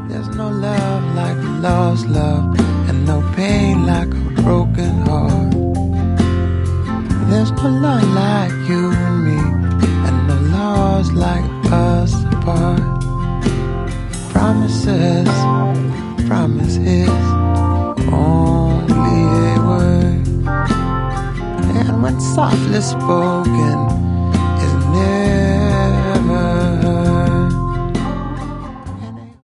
There's no love like a lost love, and no pain like a broken heart. There's no love like you and me, and no laws like us apart. Promises, promises, only a word. And when softly spoken,